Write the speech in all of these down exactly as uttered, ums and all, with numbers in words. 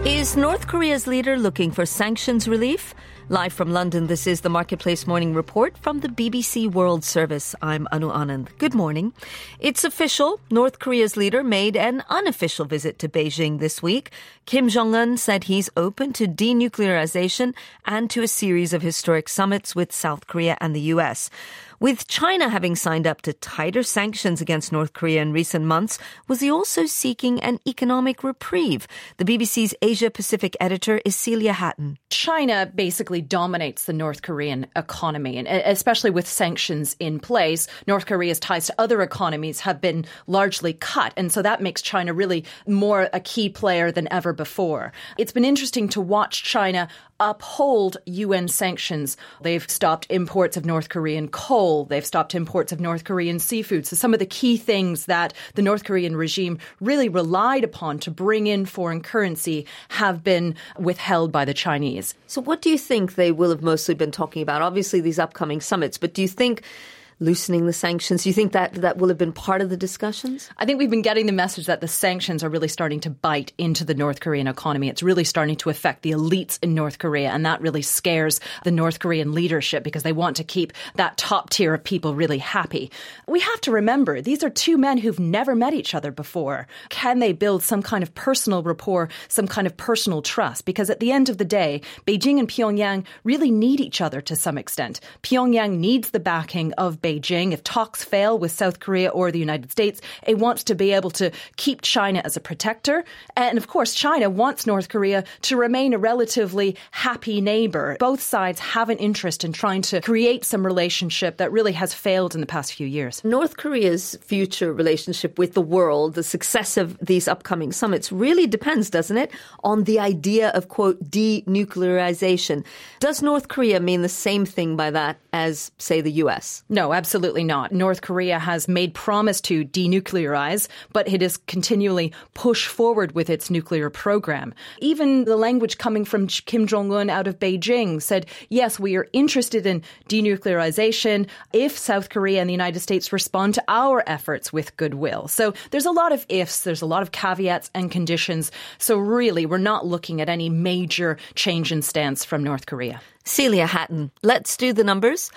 Is North Korea's leader looking for sanctions relief? Live from London, this is the Marketplace Morning Report from the B B C World Service. I'm Anu Anand. Good morning. It's official. North Korea's leader made an unofficial visit to Beijing this week. Kim Jong-un said he's open to denuclearization and to a series of historic summits with South Korea and the U S. With China having signed up to tighter sanctions against North Korea in recent months, was he also seeking an economic reprieve? The B B C's Asia-Pacific editor is Celia Hatton. China basically dominates the North Korean economy, and especially with sanctions in place, North Korea's ties to other economies have been largely cut, and so that makes China really more a key player than ever before. It's been interesting to watch China uphold U N sanctions. They've stopped imports of North Korean coal. They've stopped imports of North Korean seafood. So some of the key things that the North Korean regime really relied upon to bring in foreign currency have been withheld by the Chinese. So what do you think they will have mostly been talking about? Obviously, these upcoming summits, but do you think loosening the sanctions, do you think that that will have been part of the discussions? I think we've been getting the message that the sanctions are really starting to bite into the North Korean economy. It's really starting to affect the elites in North Korea, and that really scares the North Korean leadership because they want to keep that top tier of people really happy. We have to remember, these are two men who've never met each other before. Can they build some kind of personal rapport, some kind of personal trust? Because at the end of the day, Beijing and Pyongyang really need each other to some extent. Pyongyang needs the backing of Beijing. Beijing. If talks fail with South Korea or the United States, it wants to be able to keep China as a protector. And of course, China wants North Korea to remain a relatively happy neighbor. Both sides have an interest in trying to create some relationship that really has failed in the past few years. North Korea's future relationship with the world, the success of these upcoming summits really depends, doesn't it, on the idea of, quote, denuclearization. Does North Korea mean the same thing by that as, say, the U S? No, absolutely not. North Korea has made promise to denuclearize, but it has continually pushed forward with its nuclear program. Even the language coming from Kim Jong-un out of Beijing said, yes, we are interested in denuclearization if South Korea and the United States respond to our efforts with goodwill. So there's a lot of ifs, there's a lot of caveats and conditions. So really, we're not looking at any major change in stance from North Korea. Celia Hatton, let's do the numbers.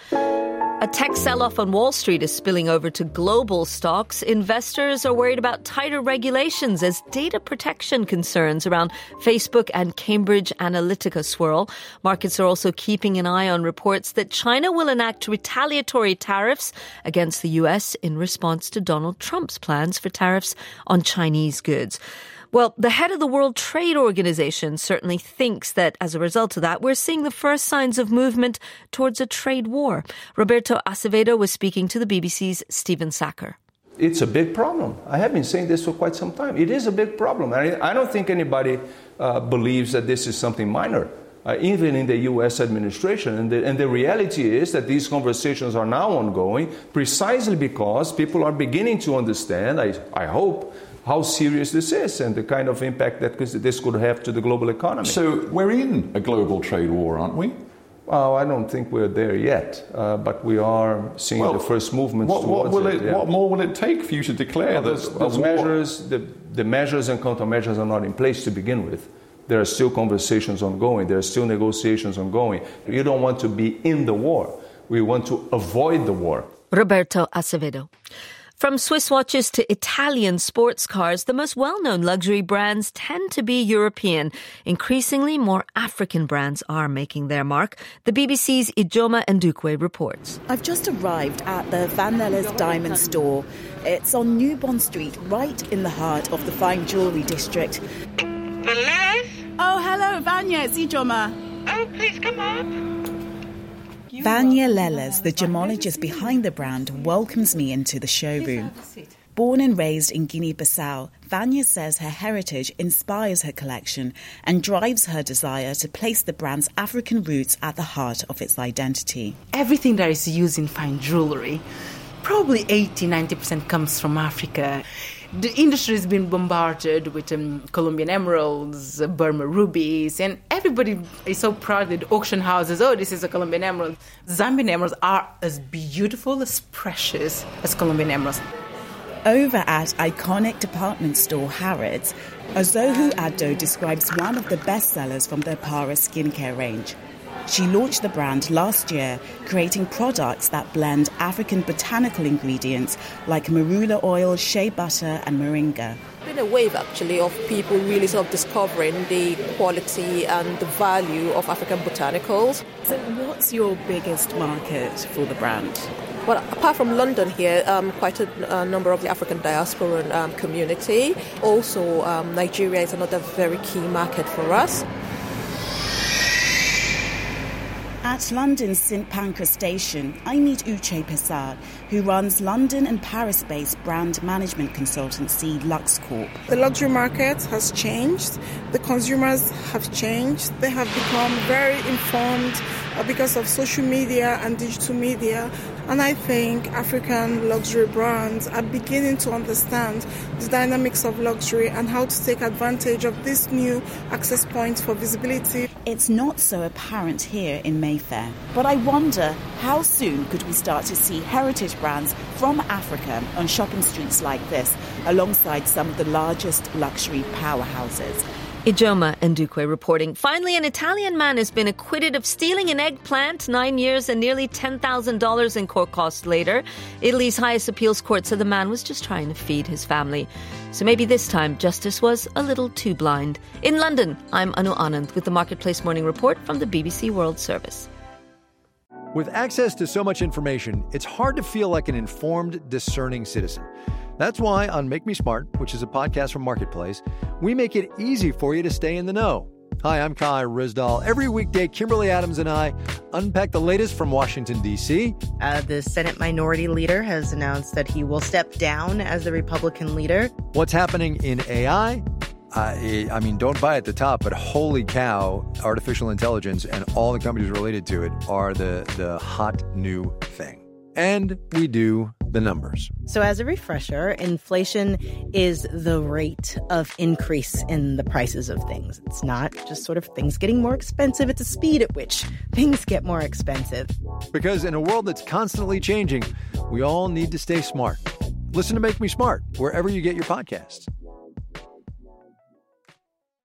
A tech sell-off on Wall Street is spilling over to global stocks. Investors are worried about tighter regulations as data protection concerns around Facebook and Cambridge Analytica swirl. Markets are also keeping an eye on reports that China will enact retaliatory tariffs against the U S in response to Donald Trump's plans for tariffs on Chinese goods. Well, the head of the World Trade Organization certainly thinks that as a result of that, we're seeing the first signs of movement towards a trade war. Roberto Acevedo was speaking to the B B C's Stephen Sacker. It's a big problem. I have been saying this for quite some time. It is a big problem. I, I don't think anybody uh, believes that this is something minor, uh, even in the U S administration. And the, and the reality is that these conversations are now ongoing precisely because people are beginning to understand, I, I hope, how serious this is and the kind of impact that this could have to the global economy. So we're in a global trade war, aren't we? Well, I don't think we're there yet, uh, but we are seeing well, the first movements what, towards what will it. it Yeah. What more will it take for you to declare well, that those, those measures, the, the measures and countermeasures are not in place to begin with. There are still conversations ongoing. There are still negotiations ongoing. You don't want to be in the war. We want to avoid the war. Roberto Acevedo. From Swiss watches to Italian sports cars, the most well-known luxury brands tend to be European. Increasingly, more African brands are making their mark. The B B C's Ijoma Ndukwe reports. I've just arrived at the Van Lelle's Diamond Store. It's on New Bond Street, right in the heart of the fine jewellery district. Velez? Oh, hello, Vanya. It's Ijoma. Oh, please come up. Vanya Lelez, the gemologist behind the brand, welcomes me into the showroom. Born and raised in Guinea-Bissau, Vanya says her heritage inspires her collection and drives her desire to place the brand's African roots at the heart of its identity. Everything that is used in fine jewellery, probably eighty to ninety percent comes from Africa. The industry has been bombarded with um, Colombian emeralds, uh, Burma rubies, and everybody is so proud that auction houses, oh, this is a Colombian emerald. Zambian emeralds are as beautiful, as precious as Colombian emeralds. Over at iconic department store Harrods, Ozohu Addo describes one of the best sellers from their Para skincare range. She launched the brand last year, creating products that blend African botanical ingredients like marula oil, shea butter and moringa. It's been a wave, actually, of people really sort of discovering the quality and the value of African botanicals. So what's your biggest market for the brand? Well, apart from London here, um, quite a, a number of the African diaspora um, community. Also, um, Nigeria is another very key market for us. At London's Saint Pancras station, I meet Uche Pesar, who runs London and Paris-based brand management consultancy LuxCorp. The luxury market has changed. The consumers have changed. They have become very informed because of social media and digital media. And I think African luxury brands are beginning to understand the dynamics of luxury and how to take advantage of this new access points for visibility. It's not so apparent here in Mayfair, but I wonder how soon could we start to see heritage brands from Africa on shopping streets like this, alongside some of the largest luxury powerhouses. Ijoma Ndukwe reporting. Finally, an Italian man has been acquitted of stealing an eggplant, nine years and nearly ten thousand dollars in court costs later. Italy's highest appeals court said the man was just trying to feed his family. So maybe this time justice was a little too blind. In London, I'm Anu Anand with the Marketplace Morning Report from the B B C World Service. With access to so much information, it's hard to feel like an informed, discerning citizen. That's why on Make Me Smart, which is a podcast from Marketplace, we make it easy for you to stay in the know. Hi, I'm Kai Rizdal. Every weekday, Kimberly Adams and I unpack the latest from Washington, D C. Uh, the Senate Minority Leader has announced that he will step down as the Republican leader. What's happening in A I? Uh, I mean, don't buy at the top, but holy cow, artificial intelligence and all the companies related to it are the, the hot new thing. And we do the numbers. So as a refresher, inflation is the rate of increase in the prices of things. It's not just sort of things getting more expensive. It's the speed at which things get more expensive. Because in a world that's constantly changing, we all need to stay smart. Listen to Make Me Smart wherever you get your podcasts.